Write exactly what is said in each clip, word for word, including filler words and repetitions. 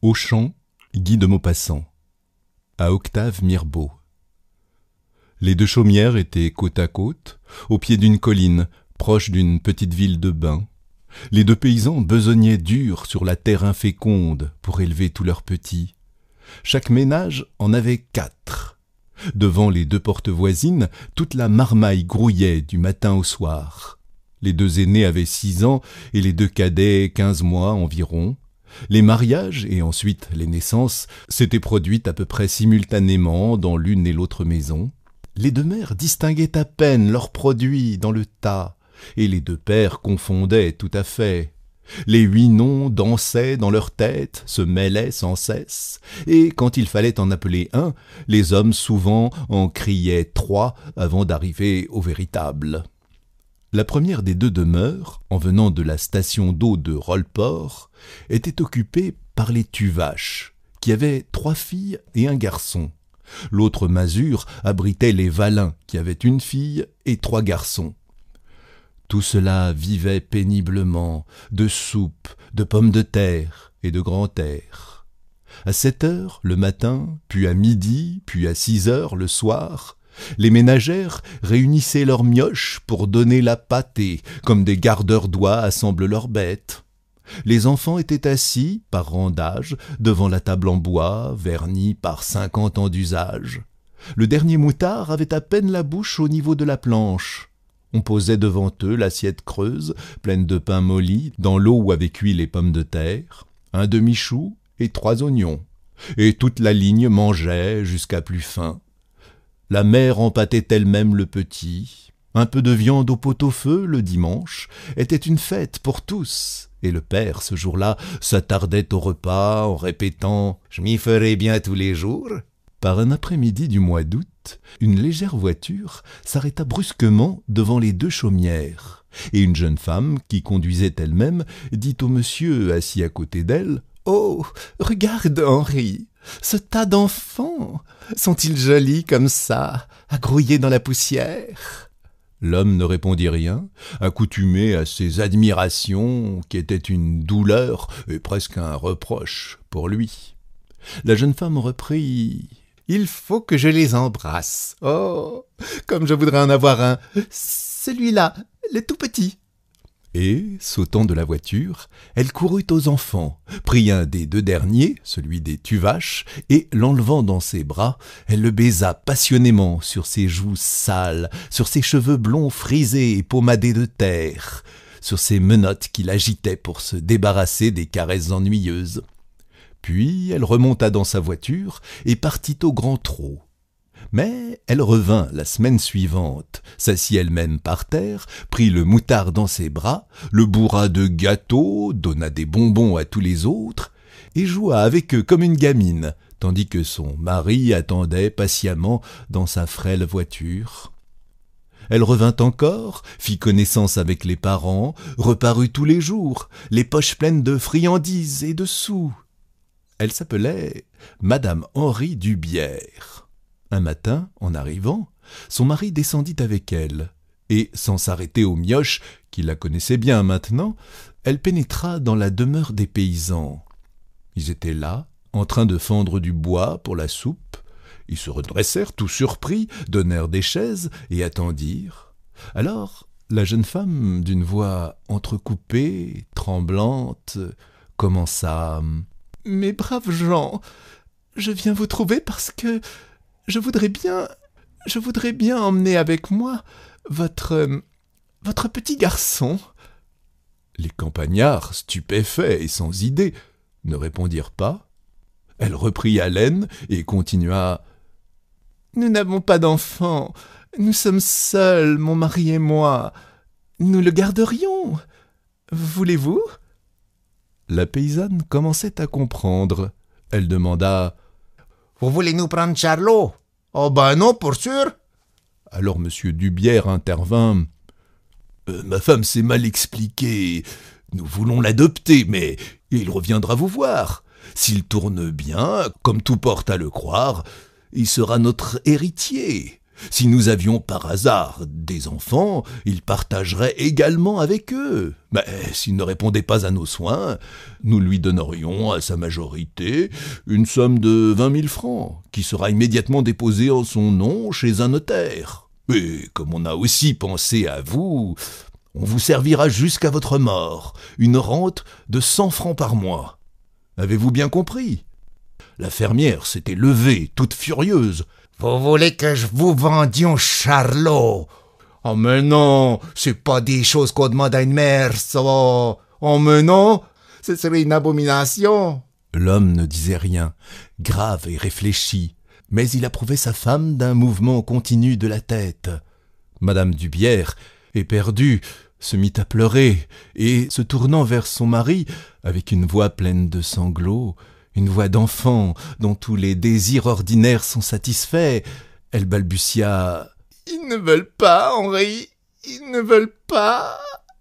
Auchan, Guy de Maupassant, à Octave Mirbeau. Les deux chaumières étaient côte à côte, au pied d'une colline, proche d'une petite ville de bains. Les deux paysans besognaient dur sur la terre inféconde pour élever tous leurs petits. Chaque ménage en avait quatre. Devant les deux portes voisines, toute la marmaille grouillait du matin au soir. Les deux aînés avaient six ans et les deux cadets quinze mois environ. Les mariages et ensuite les naissances s'étaient produites à peu près simultanément dans l'une et l'autre maison. Les deux mères distinguaient à peine leurs produits dans le tas, et les deux pères confondaient tout à fait. Les huit noms dansaient dans leur tête, se mêlaient sans cesse, et quand il fallait en appeler un, les hommes souvent en criaient trois avant d'arriver au véritable. La première des deux demeures, en venant de la station d'eau de Rolleport, était occupée par les Tuvache, qui avaient trois filles et un garçon. L'autre masure abritait les Valin, qui avaient une fille et trois garçons. Tout cela vivait péniblement, de soupe, de pommes de terre et de grand air. À sept heures le matin, puis à midi, puis à six heures le soir, les ménagères réunissaient leurs mioches pour donner la pâtée, comme des gardeurs d'oies assemblent leurs bêtes. Les enfants étaient assis, par rang d'âge, devant la table en bois, vernie par cinquante ans d'usage. Le dernier moutard avait à peine la bouche au niveau de la planche. On posait devant eux l'assiette creuse, pleine de pain molli, dans l'eau où avaient cuit les pommes de terre, un demi-chou et trois oignons. Et toute la ligne mangeait jusqu'à plus faim. La mère empâtait elle-même le petit. Un peu de viande au pot-au-feu le dimanche était une fête pour tous. Et le père, ce jour-là, s'attardait au repas en répétant « Je m'y ferai bien tous les jours ». Par un après-midi du mois d'août, une légère voiture s'arrêta brusquement devant les deux chaumières. Et une jeune femme, qui conduisait elle-même, dit au monsieur assis à côté d'elle « Oh, regarde, Henri, ce tas d'enfants, sont-ils jolis comme ça, à grouiller dans la poussière ?» L'homme ne répondit rien, accoutumé à ces admirations qui étaient une douleur et presque un reproche pour lui. La jeune femme reprit « Il faut que je les embrasse. Oh, comme je voudrais en avoir un, celui-là, le tout petit. » Et, sautant de la voiture, elle courut aux enfants, prit un des deux derniers, celui des Tuvache, et, l'enlevant dans ses bras, elle le baisa passionnément sur ses joues sales, sur ses cheveux blonds frisés et pommadés de terre, sur ses menottes qu'il agitait pour se débarrasser des caresses ennuyeuses. Puis elle remonta dans sa voiture et partit au grand trot. Mais elle revint la semaine suivante, s'assit elle-même par terre, prit le moutard dans ses bras, le bourra de gâteaux, donna des bonbons à tous les autres, et joua avec eux comme une gamine, tandis que son mari attendait patiemment dans sa frêle voiture. Elle revint encore, fit connaissance avec les parents, reparut tous les jours, les poches pleines de friandises et de sous. Elle s'appelait Madame Henri Dubière. Un matin, en arrivant, son mari descendit avec elle, et, sans s'arrêter aux mioches, qui la connaissaient bien maintenant, elle pénétra dans la demeure des paysans. Ils étaient là, en train de fendre du bois pour la soupe. Ils se redressèrent tout surpris, donnèrent des chaises et attendirent. Alors, la jeune femme, d'une voix entrecoupée, tremblante, commença « Mes braves gens, je viens vous trouver parce que je voudrais bien, je voudrais bien emmener avec moi votre, votre petit garçon. » Les campagnards, stupéfaits et sans idée, ne répondirent pas. Elle reprit haleine et continua « Nous n'avons pas d'enfant, nous sommes seuls, mon mari et moi. Nous le garderions. Voulez-vous » La paysanne commençait à comprendre. Elle demanda « Vous voulez nous prendre Charlot ? Oh ben non, pour sûr !» Alors monsieur Dubière intervint. Euh, « Ma femme s'est mal expliquée. Nous voulons l'adopter, mais il reviendra vous voir. S'il tourne bien, comme tout porte à le croire, il sera notre héritier. Si nous avions par hasard des enfants, il partagerait également avec eux. Mais s'il ne répondait pas à nos soins, nous lui donnerions à sa majorité une somme de vingt mille francs, qui sera immédiatement déposée en son nom chez un notaire. Et comme on a aussi pensé à vous, on vous servira jusqu'à votre mort, une rente de cent francs par mois. Avez-vous bien compris ? La fermière s'était levée, toute furieuse. « Vous voulez que je vous vendions Charlot? Oh mais non, c'est pas des choses qu'on demande à une mère, ça. Oh mais non, ce serait une abomination. » L'homme ne disait rien, grave et réfléchi, mais il approuvait sa femme d'un mouvement continu de la tête. Madame Dubière, éperdue, se mit à pleurer, et, se tournant vers son mari, avec une voix pleine de sanglots, une voix d'enfant dont tous les désirs ordinaires sont satisfaits, elle balbutia « Ils ne veulent pas, Henri, ils ne veulent pas !»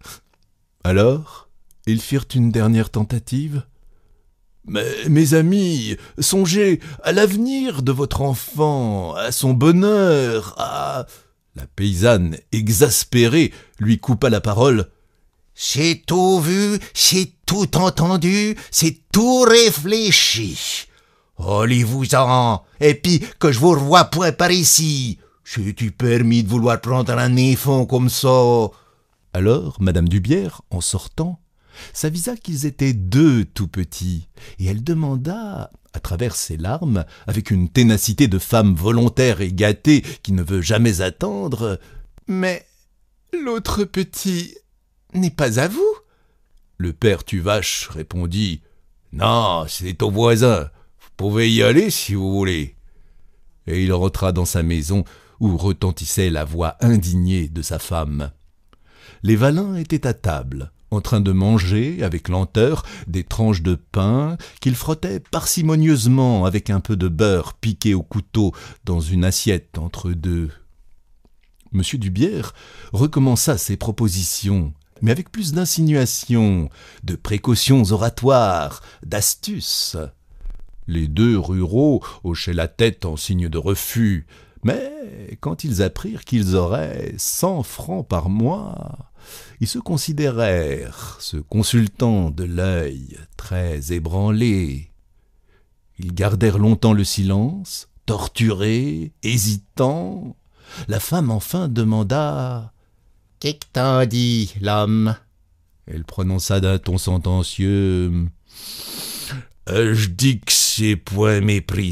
Alors, ils firent une dernière tentative. « Mais, mes amis, songez à l'avenir de votre enfant, à son bonheur, à... » La paysanne, exaspérée, lui coupa la parole. « J'ai tout vu, j'ai tout entendu, c'est tout réfléchi. Allez-vous-en, et puis que je vous revois point par ici. J'ai-tu permis de vouloir prendre un enfant comme ça? » Alors, Madame Dubière, en sortant, s'avisa qu'ils étaient deux tout petits, et elle demanda, à travers ses larmes, avec une ténacité de femme volontaire et gâtée qui ne veut jamais attendre, « Mais l'autre petit n'est pas à vous ?» Le père Tuvache répondit « Non, c'est au voisin, vous pouvez y aller si vous voulez. » Et il rentra dans sa maison où retentissait la voix indignée de sa femme. Les Valin étaient à table, en train de manger, avec lenteur, des tranches de pain qu'ils frottaient parcimonieusement avec un peu de beurre piqué au couteau dans une assiette entre deux. Monsieur Dubière recommença ses propositions, mais avec plus d'insinuations, de précautions oratoires, d'astuces. Les deux ruraux hochaient la tête en signe de refus, mais quand ils apprirent qu'ils auraient cent francs par mois, ils se considérèrent, se consultant de l'œil très ébranlé. Ils gardèrent longtemps le silence, torturés, hésitants. La femme enfin demanda « Qu'est-ce que t'en dis, l'homme ?» Elle prononça d'un ton sentencieux euh, « Je dis que c'est point méprisable. »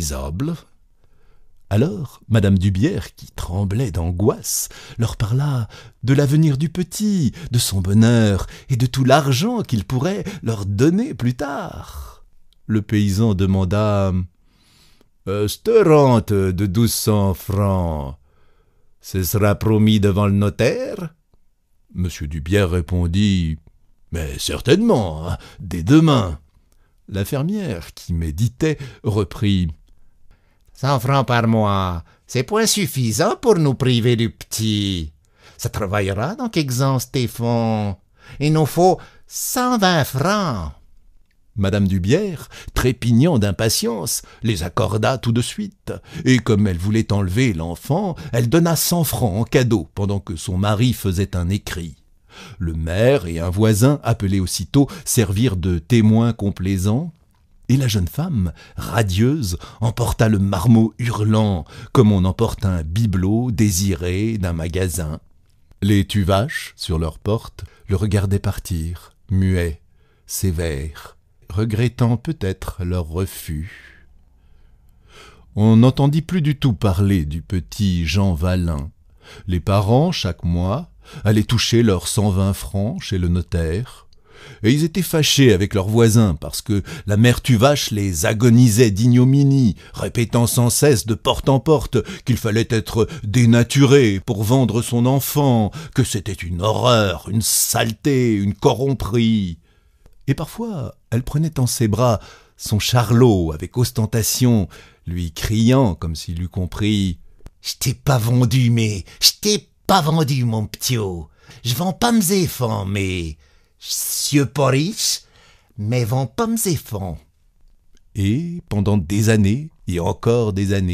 Alors, Madame Dubière, qui tremblait d'angoisse, leur parla de l'avenir du petit, de son bonheur et de tout l'argent qu'il pourrait leur donner plus tard. Le paysan demanda euh, « Cette rente de douze cents francs, ce sera promis devant le notaire ?» Monsieur Dubière répondit « Mais certainement, hein, dès demain. » La fermière, qui méditait, reprit « Cent francs par mois, c'est point suffisant pour nous priver du petit. Ça travaillera dans quelques ans, Stéphane. Il nous faut cent vingt francs. » Madame Dubière, trépignant d'impatience, les accorda tout de suite, et comme elle voulait enlever l'enfant, elle donna cent francs en cadeau pendant que son mari faisait un écrit. Le maire et un voisin, appelés aussitôt, servirent de témoins complaisants, et la jeune femme, radieuse, emporta le marmot hurlant, comme on emporte un bibelot désiré d'un magasin. Les Tuvache, sur leur porte, le regardaient partir, muets, sévères, regrettant peut-être leur refus. On n'entendit plus du tout parler du petit Jean Valin. Les parents, chaque mois, allaient toucher leurs cent vingt francs chez le notaire, et ils étaient fâchés avec leurs voisins parce que la mère Tuvache les agonisait d'ignominie, répétant sans cesse de porte en porte qu'il fallait être dénaturé pour vendre son enfant, que c'était une horreur, une saleté, une corromperie. Et parfois, elle prenait en ses bras son Charlot avec ostentation, lui criant comme s'il eût compris « Je t'ai pas vendu, mais je t'ai pas vendu, mon p'tio. Je vends pas mes enfants, mais je suis pas riche, mais vends pas mes enfants. » Et pendant des années, et encore des années,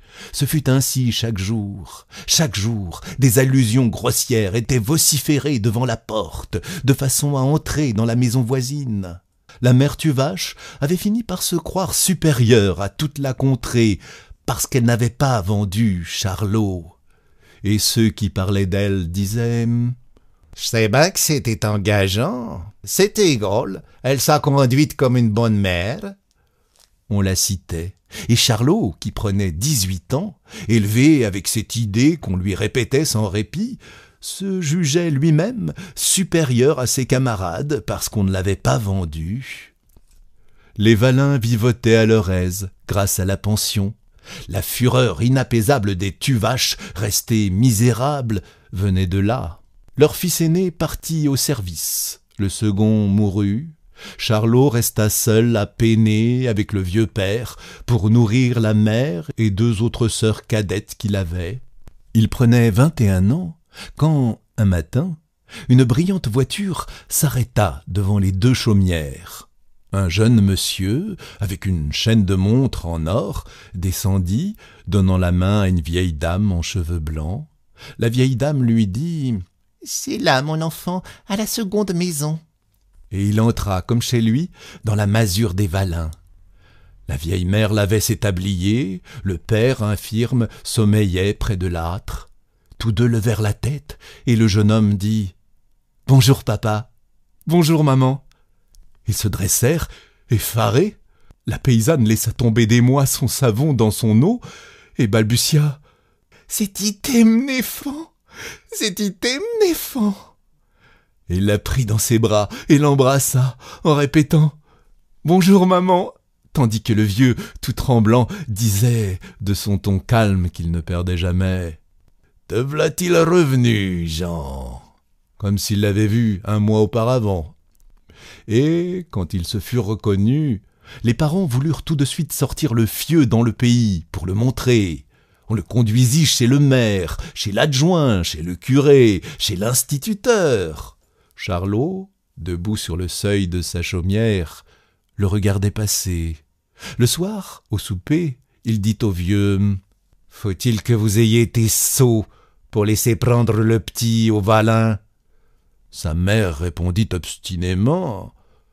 Ce fut ainsi chaque jour. Chaque jour, des allusions grossières étaient vociférées devant la porte, de façon à entrer dans la maison voisine. La mère Tuvache avait fini par se croire supérieure à toute la contrée, parce qu'elle n'avait pas vendu Charlot. Et ceux qui parlaient d'elle disaient « Je sais bien que c'était engageant. C'était drôle. Elle s'est conduite comme une bonne mère. » On la citait. Et Charlot, qui prenait dix-huit ans, élevé avec cette idée qu'on lui répétait sans répit, se jugeait lui-même supérieur à ses camarades parce qu'on ne l'avait pas vendu. Les Valin vivotaient à leur aise grâce à la pension. La fureur inapaisable des Tuvache, restés misérables, venait de là. Leur fils aîné partit au service. Le second mourut. Charlot resta seul à peiner avec le vieux père pour nourrir la mère et deux autres sœurs cadettes qu'il avait. Il prenait vingt et un ans quand, un matin, une brillante voiture s'arrêta devant les deux chaumières. Un jeune monsieur, avec une chaîne de montre en or, descendit, donnant la main à une vieille dame en cheveux blancs. La vieille dame lui dit « C'est là, mon enfant, à la seconde maison. » Et il entra, comme chez lui, dans la masure des Valin. La vieille mère lavait ses tabliers, le père, infirme, sommeillait près de l'âtre. Tous deux levèrent la tête, et le jeune homme dit « Bonjour papa, bonjour maman ». Ils se dressèrent, effarés. La paysanne laissa tomber des mois son savon dans son eau, et balbutia « C'est item néfant, c'est item néfant ». Il la prit dans ses bras et l'embrassa en répétant « Bonjour maman », tandis que le vieux, tout tremblant, disait de son ton calme qu'il ne perdait jamais « Te v'là-t-il revenu, Jean ?» comme s'il l'avait vu un mois auparavant. Et, quand ils se furent reconnus, les parents voulurent tout de suite sortir le fieu dans le pays pour le montrer. On le conduisit chez le maire, chez l'adjoint, chez le curé, chez l'instituteur. Charlot, debout sur le seuil de sa chaumière, le regardait passer. Le soir, au souper, il dit au vieux « Faut-il que vous ayez été sot pour laisser prendre le petit au Valin ?» Sa mère répondit obstinément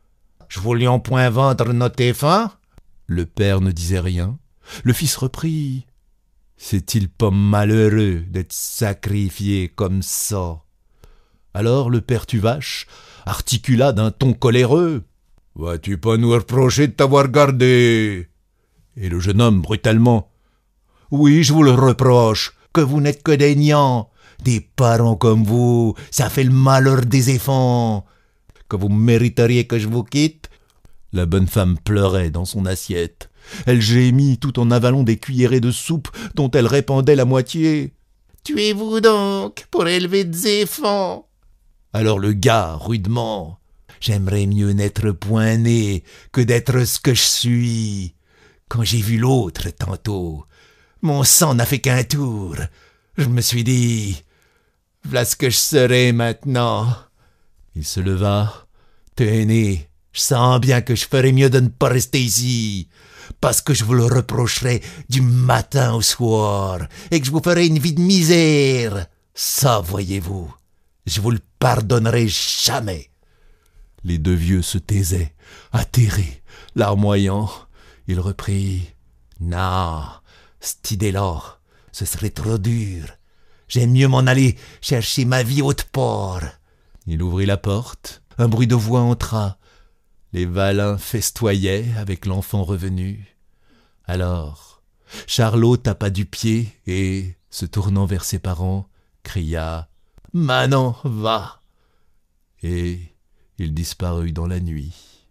« Je voulions point vendre notre enfant. » Le père ne disait rien. Le fils reprit « C'est-il pas malheureux d'être sacrifié comme ça ?» Alors le père Tuvache articula d'un ton coléreux « Vas-tu pas nous reprocher de t'avoir gardé ?» Et le jeune homme brutalement « Oui, je vous le reproche, que vous n'êtes que des niants. Des parents comme vous, ça fait le malheur des enfants. Que vous mériteriez que je vous quitte ?» La bonne femme pleurait dans son assiette. Elle gémit tout en avalant des cuillerées de soupe dont elle répandait la moitié. « Tuez-vous donc pour élever des enfants !» Alors le gars, rudement, « J'aimerais mieux n'être point né que d'être ce que je suis. Quand j'ai vu l'autre tantôt, mon sang n'a fait qu'un tour. Je me suis dit, voilà ce que je serai maintenant. » Il se leva. « Tenez, je sens bien que je ferais mieux de ne pas rester ici, parce que je vous le reprocherai du matin au soir, et que je vous ferai une vie de misère. Ça, voyez-vous, je vous le pardonnerai jamais. » Les deux vieux se taisaient, atterrés, larmoyants. Il reprit « Non, cette idée-là, ce serait trop dur. J'aime mieux m'en aller chercher ma vie autre part. » Il ouvrit la porte. Un bruit de voix entra. Les Valin festoyaient avec l'enfant revenu. Alors, Charlot tapa du pied et, se tournant vers ses parents, cria « Manon, va !» Et il disparut dans la nuit.